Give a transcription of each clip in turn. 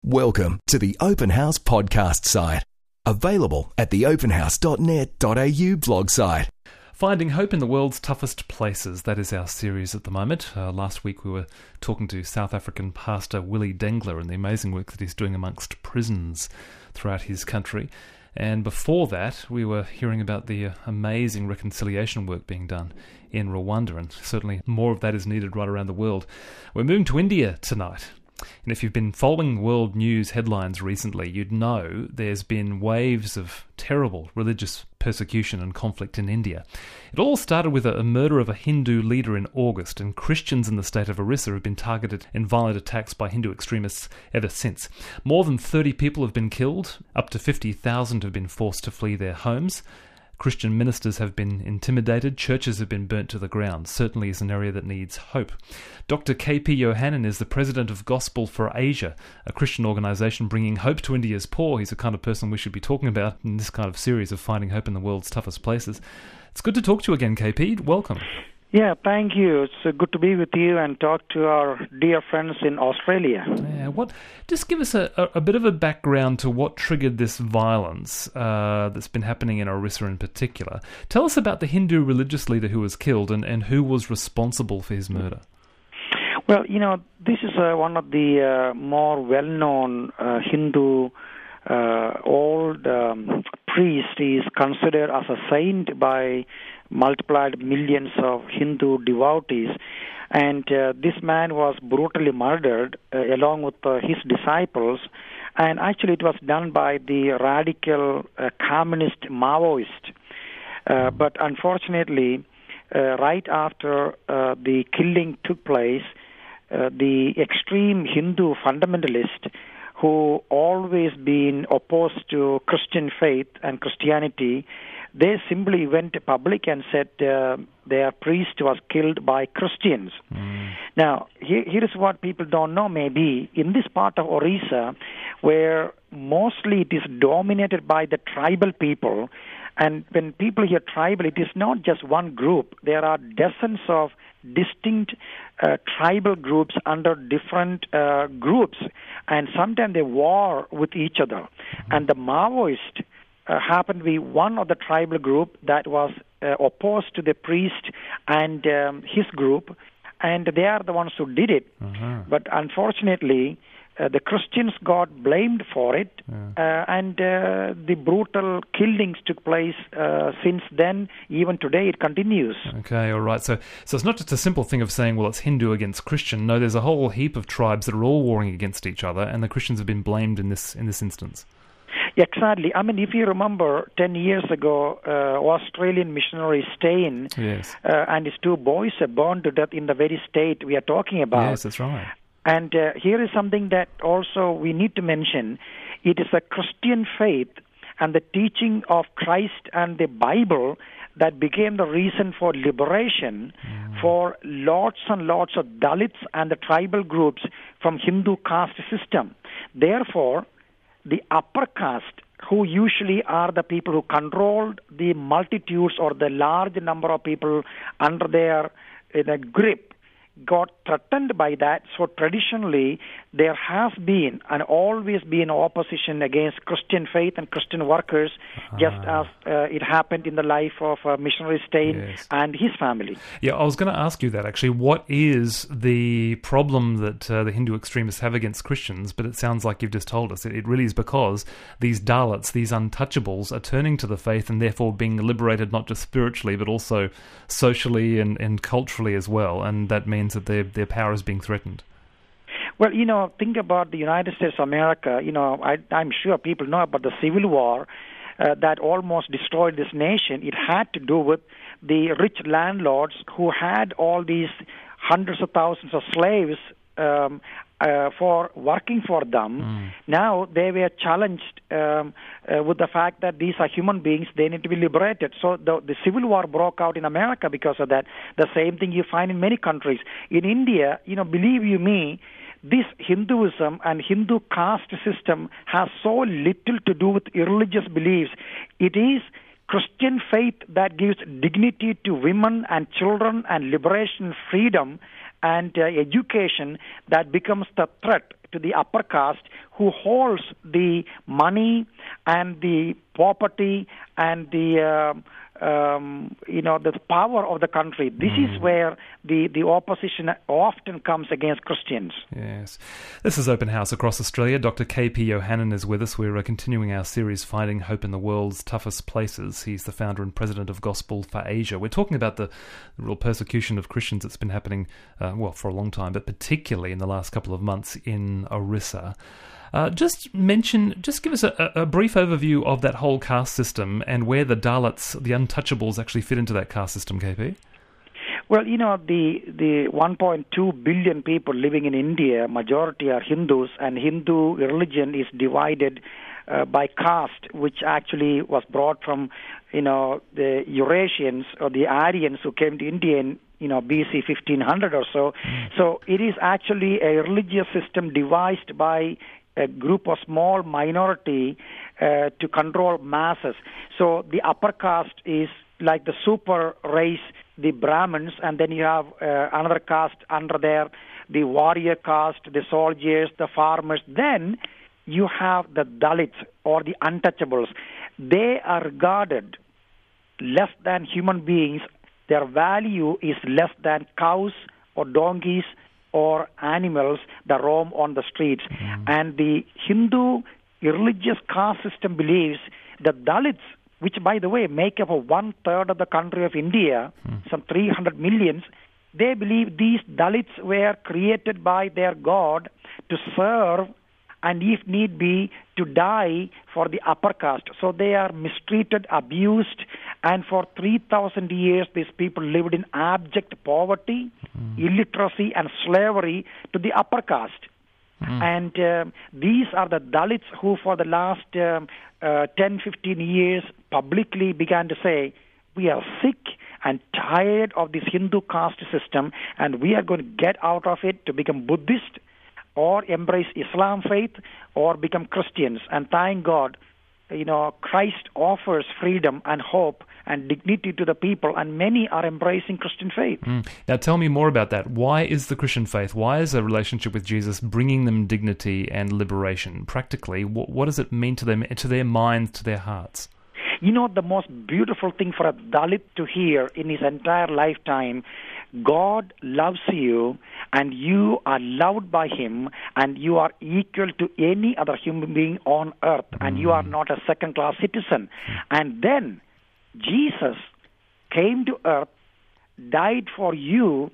Welcome to the Open House podcast site. Available at theopenhouse.net.au blog site. Finding hope in the world's toughest places. That is our series at the moment. Last week we were talking to South African pastor Willie Dengler and the amazing work that he's doing amongst prisons throughout his country. And before that, we were hearing about the amazing reconciliation work being done in Rwanda, and certainly more of that is needed right around the world. We're moving to India tonight. And if you've been following world news headlines recently, you'd know there's been waves of terrible religious persecution and conflict in India. It all started with a murder of a Hindu leader in August, and Christians in the state of Orissa have been targeted in violent attacks by Hindu extremists ever since. More than 30 people have been killed, up to 50,000 have been forced to flee their homes. Christian ministers have been intimidated, churches have been burnt to the ground. Certainly is an area that needs hope. Dr. K.P. Yohannan is the president of Gospel for Asia, a Christian organisation bringing hope to India's poor. He's the kind of person we should be talking about in this kind of series of finding hope in the world's toughest places. It's good to talk to you again, K.P. Welcome. Yeah, thank you. It's good to be with you and talk to our dear friends in Australia. Yeah, just give us a bit of a background to what triggered this violence that's been happening in Orissa in particular. Tell us about the Hindu religious leader who was killed and who was responsible for his murder. Well, this is one of the more well-known Hindu old priest. He is considered as a saint by multiplied millions of Hindu devotees, and this man was brutally murdered along with his disciples, and actually it was done by the radical communist Maoist. But unfortunately, right after the killing took place, the extreme Hindu fundamentalist who always been opposed to Christian faith and Christianity, they simply went public and said their priest was killed by Christians. Now, here is what people don't know maybe. In this part of Orissa, where mostly it is dominated by the tribal people, and when people hear tribal, it is not just one group. There are dozens of distinct tribal groups under different groups, and sometimes they war with each other. And the Maoist happened to be one of the tribal group that was opposed to the priest and his group, and they are the ones who did it. But unfortunately, the Christians got blamed for it, and the brutal killings took place since then. Even today, it continues. Okay, all right. So it's not just a simple thing of saying, well, it's Hindu against Christian. No, there's a whole heap of tribes that are all warring against each other, and the Christians have been blamed in this instance. Exactly. I mean, if you remember, 10 years ago, Australian missionary Steyn and his two boys were burned to death in the very state we are talking about. Yes, that's right. And here is something that also we need to mention. It is a Christian faith and the teaching of Christ and the Bible that became the reason for liberation for lots and lots of Dalits and the tribal groups from Hindu caste system. Therefore, the upper caste, who usually are the people who controlled the multitudes or the large number of people under their grip, got threatened by that. So traditionally, there has been and always been opposition against Christian faith and Christian workers, just as it happened in the life of missionary Steyn and his family. Yeah, I was going to ask you that, actually. What is the problem that the Hindu extremists have against Christians? But it sounds like you've just told us. It really is because these Dalits, these untouchables, are turning to the faith and therefore being liberated not just spiritually, but also socially and culturally as well. And that means that their power is being threatened. Well, think about the United States of America. I'm sure people know about the Civil War that almost destroyed this nation. It had to do with the rich landlords who had all these hundreds of thousands of slaves for working for them. Now they were challenged with the fact that these are human beings, they need to be liberated. So the Civil War broke out in America because of that. The same thing you find in many countries. In India, believe you me, this Hinduism and Hindu caste system has so little to do with irreligious beliefs. It is Christian faith that gives dignity to women and children and liberation, freedom, and education that becomes the threat to the upper caste who holds the money and the property and the the power of the country. This is where the opposition often comes against Christians. Yes. This is Open House across Australia. Dr. K.P. Yohannan is with us. We're continuing our series, Finding Hope in the World's Toughest Places. He's the founder and president of Gospel for Asia. We're talking about the real persecution of Christians that's been happening, for a long time, but particularly in the last couple of months in Orissa. Just give us a brief overview of that whole caste system and where the Dalits, the untouchables, actually fit into that caste system, KP. Well, the 1.2 billion people living in India, majority are Hindus, and Hindu religion is divided by caste, which actually was brought from, the Eurasians or the Aryans who came to India in, BC 1500 or so. So it is actually a religious system devised by a group of small minority to control masses. So the upper caste is like the super race, the Brahmins, and then you have another caste under there, the warrior caste, the soldiers, the farmers. Then you have the Dalits or the untouchables. They are regarded less than human beings. Their value is less than cows or donkeys or animals that roam on the streets. And the Hindu religious caste system believes that Dalits, which, by the way, make up 1/3 of the country of India, some 300 million, they believe these Dalits were created by their God to serve and, if need be, to die for the upper caste. So they are mistreated, abused, and for 3,000 years these people lived in abject poverty, illiteracy, and slavery to the upper caste. And these are the Dalits who for the last 10, 15 years publicly began to say, we are sick and tired of this Hindu caste system, and we are going to get out of it to become Buddhist or embrace Islam faith or become Christians. And thank God, Christ offers freedom and hope and dignity to the people, and many are embracing Christian faith. Now tell me more about that. Why is the Christian faith, why is a relationship with Jesus bringing them dignity and liberation? Practically, what does it mean to them, to their minds, to their hearts? The most beautiful thing for a Dalit to hear in his entire lifetime, God loves you and you are loved by him and you are equal to any other human being on earth and you are not a second-class citizen. And then Jesus came to earth, died for you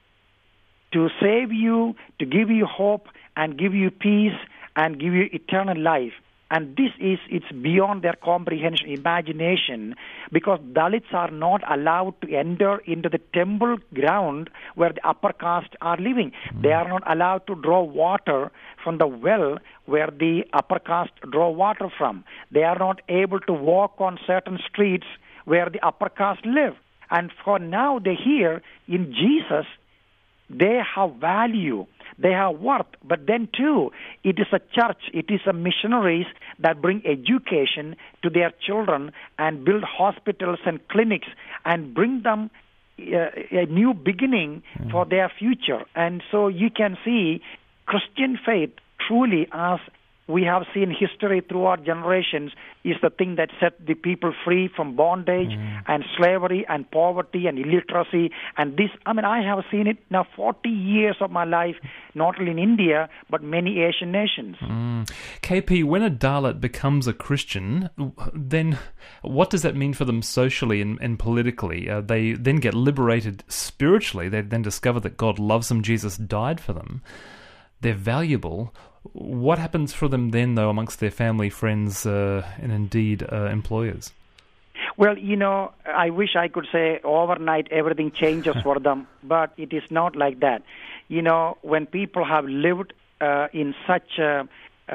to save you, to give you hope and give you peace and give you eternal life. And it's beyond their comprehension, imagination, because Dalits are not allowed to enter into the temple ground where the upper caste are living. They are not allowed to draw water from the well where the upper caste draw water from. They are not able to walk on certain streets where the upper caste live. And for now, they hear in Jesus, they have value. They have worth, but then too, it is a church, it is a missionaries that bring education to their children and build hospitals and clinics and bring them a new beginning for their future. And so you can see Christian faith truly, as we have seen history throughout generations, is the thing that set the people free from bondage and slavery and poverty and illiteracy. And this, I have seen it now 40 years of my life, not only in India, but many Asian nations. KP, when a Dalit becomes a Christian, then what does that mean for them socially and politically? They then get liberated spiritually. They then discover that God loves them, Jesus died for them. They're valuable. What happens for them then, though, amongst their family, friends, and indeed employers? Well, I wish I could say overnight everything changes for them, but it is not like that. When people have lived in such a,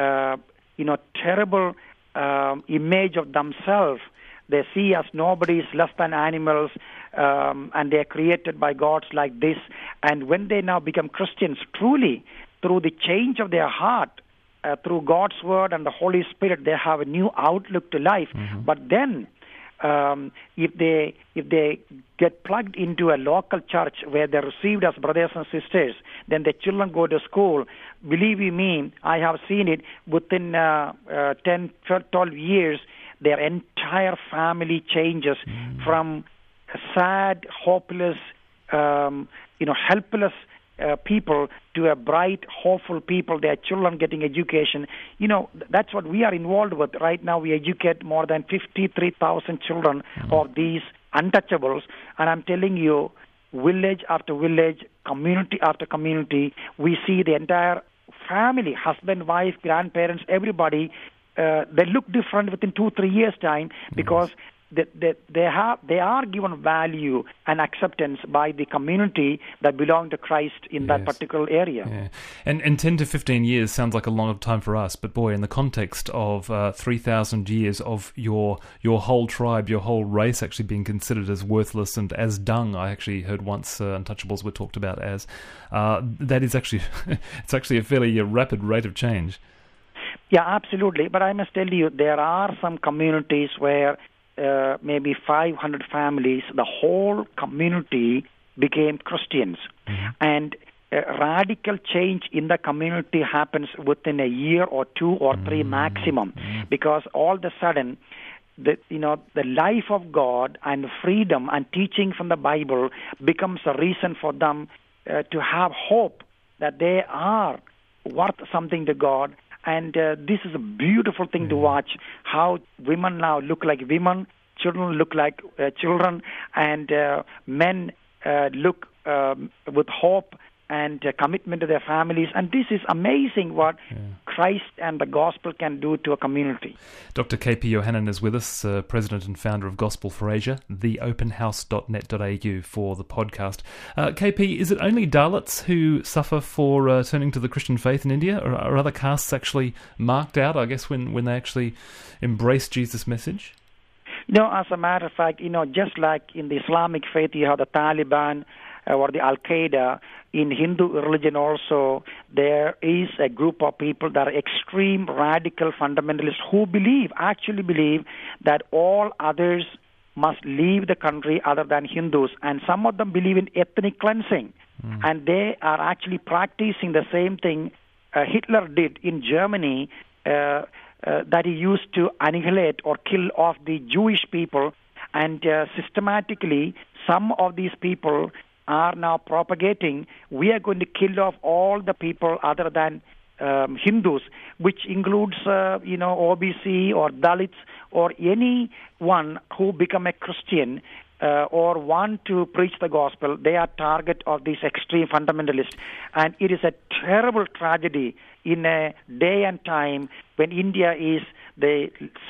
terrible image of themselves, they see us nobody is less than animals, and they are created by gods like this. And when they now become Christians, truly, through the change of their heart, through God's word and the Holy Spirit, they have a new outlook to life. But then if they get plugged into a local church where they're received as brothers and sisters, then the children go to school. Believe you me, I have seen it within 10, 12 years, their entire family changes from sad, hopeless, helpless people to a bright, hopeful people, their children getting education. That's what we are involved with. Right now, we educate more than 53,000 children of these untouchables. And I'm telling you, village after village, community after community, we see the entire family, husband, wife, grandparents, everybody, they look different within 2-3 years' time because they are given value and acceptance by the community that belong to Christ in that particular area. Yeah. And 10 to 15 years sounds like a long time for us, but boy, in the context of 3,000 years of your whole tribe, your whole race actually being considered as worthless and as dung, I actually heard once untouchables were talked about as, that is actually, it's actually a fairly rapid rate of change. Yeah, absolutely. But I must tell you, there are some communities where maybe 500 families, the whole community became Christians. And radical change in the community happens within a year or 2 or 3 maximum, because all of a sudden, the life of God and freedom and teaching from the Bible becomes a reason for them to have hope that they are worth something to God. And this is a beautiful thing to watch, how women now look like women, children look like children, and men look with hope and commitment to their families. And this is amazing what Christ and the gospel can do to a community. Dr. K.P. Yohannan is with us, President and founder of Gospel for Asia, theopenhouse.net.au for the podcast. KP, is it only Dalits who suffer for turning to the Christian faith in India, or are other castes actually marked out, I guess, when they actually embrace Jesus' message? As a matter of fact, just like in the Islamic faith, you have the Taliban or the Al-Qaeda. In Hindu religion also, there is a group of people that are extreme radical fundamentalists who actually believe that all others must leave the country other than Hindus. And some of them believe in ethnic cleansing. And they are actually practicing the same thing Hitler did in Germany, that he used to annihilate or kill off the Jewish people. And systematically, some of these people are now propagating, we are going to kill off all the people other than Hindus, which includes, OBC or Dalits or anyone who become a Christian or want to preach the gospel. They are target of these extreme fundamentalists. And it is a terrible tragedy in a day and time when India is the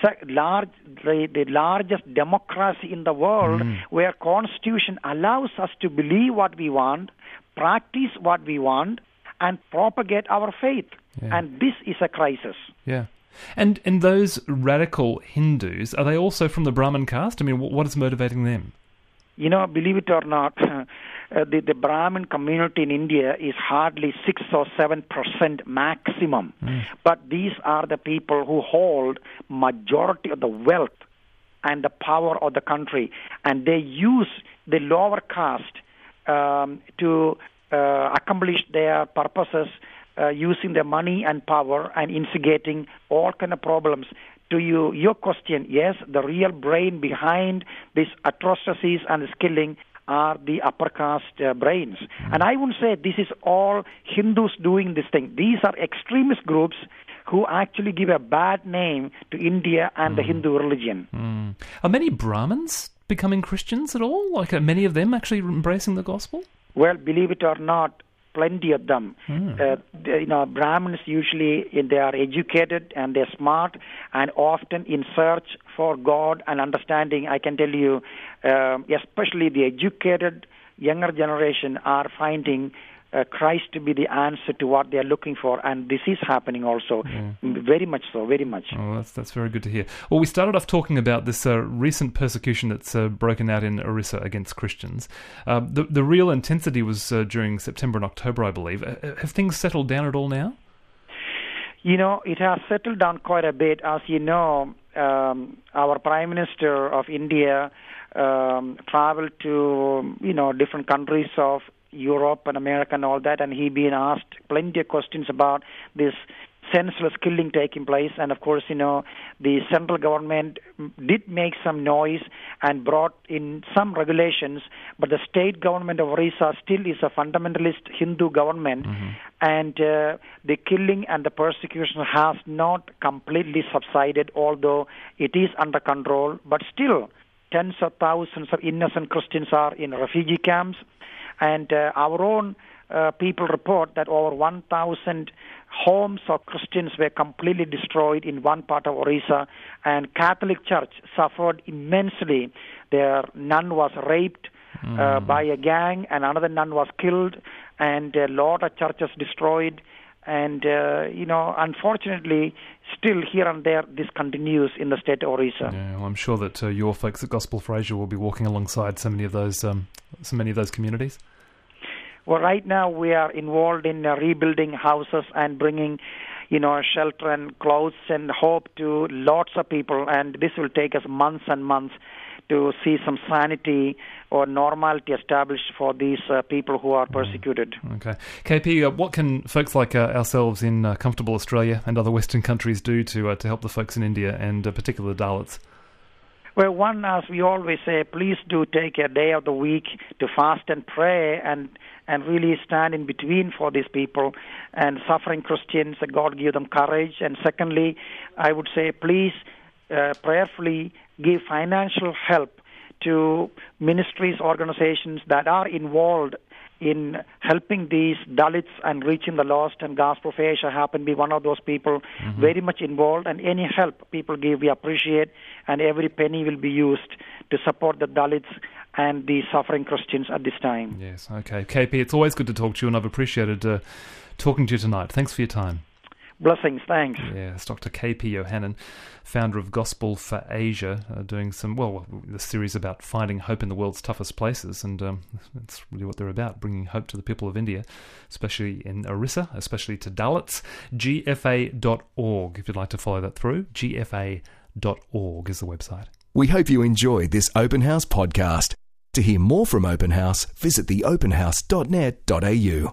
largest democracy in the world, where Constitution allows us to believe what we want, practice what we want, and propagate our faith. Yeah. And this is a crisis. Yeah. And those radical Hindus, are they also from the Brahmin caste? I mean, what is motivating them? Believe it or not, the Brahmin community in India is hardly 6 or 7% maximum. But these are the people who hold majority of the wealth and the power of the country. And they use the lower caste to accomplish their purposes, using their money and power and instigating all kind of problems. To your question, yes, the real brain behind these atrocities and this killing are the upper caste brains. And I would say this is all Hindus doing this thing. These are extremist groups who actually give a bad name to India and the Hindu religion. Are many Brahmins becoming Christians at all? Like, are many of them actually embracing the gospel? Well, believe it or not, plenty of them. Brahmins usually, they are educated and they're smart and often in search for God and understanding. I can tell you, especially the educated younger generation are finding Christ to be the answer to what they are looking for, and this is happening also, very much so, very much. Oh, that's very good to hear. Well, we started off talking about this recent persecution that's broken out in Orissa against Christians. The real intensity was during September and October, I believe. Have things settled down at all now? It has settled down quite a bit. As you know, our Prime Minister of India traveled to, different countries of Europe and America and all that, and he been asked plenty of questions about this senseless killing taking place. And of course, the central government did make some noise and brought in some regulations, but the state government of Orissa still is a fundamentalist Hindu government, and the killing and the persecution has not completely subsided, although it is under control. But still, tens of thousands of innocent Christians are in refugee camps, and our own people report that over 1,000 homes of Christians were completely destroyed in one part of Orissa, and Catholic Church suffered immensely. Their nun was raped by a gang, and another nun was killed, and a lot of churches destroyed. And, unfortunately, still here and there, this continues in the state of Orissa. Yeah, well, I'm sure that your folks at Gospel for Asia will be walking alongside so many of those communities. Well, right now we are involved in rebuilding houses and bringing, shelter and clothes and hope to lots of people. And this will take us months and months to see some sanity or normality established for these people who are persecuted. Okay. KP, what can folks like ourselves in comfortable Australia and other Western countries do to help the folks in India and particularly the Dalits? Well, one, as we always say, please do take a day of the week to fast and pray and really stand in between for these people and suffering Christians. God give them courage. And secondly, I would say, please prayerfully give financial help to ministries, organizations that are involved in helping these Dalits and reaching the lost, and Gospel for Asia happen to be one of those people very much involved. And any help people give, we appreciate, and every penny will be used to support the Dalits and the suffering Christians at this time. Yes, okay. KP, it's always good to talk to you, and I've appreciated talking to you tonight. Thanks for your time. Blessings, thanks. Yes, Dr. KP Yohannan, founder of Gospel for Asia, doing the series about finding hope in the world's toughest places, and that's really what they're about, bringing hope to the people of India, especially in Orissa, especially to Dalits. GFA.org, if you'd like to follow that through. GFA.org is the website. We hope you enjoyed this Open House podcast. To hear more from Open House, visit theopenhouse.net.au.